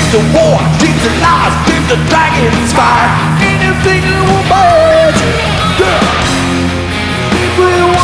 dreams of war, dreams of lies, dreams of dragons fire. Anything you want, yeah. If we